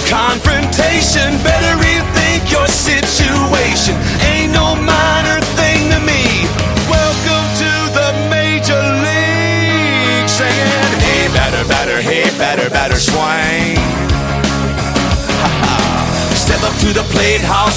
confrontation. Better rethink your situation. Ain't no minor thing to me. Welcome to the major league. Saying, hey, batter, swing. Step up to the plate, house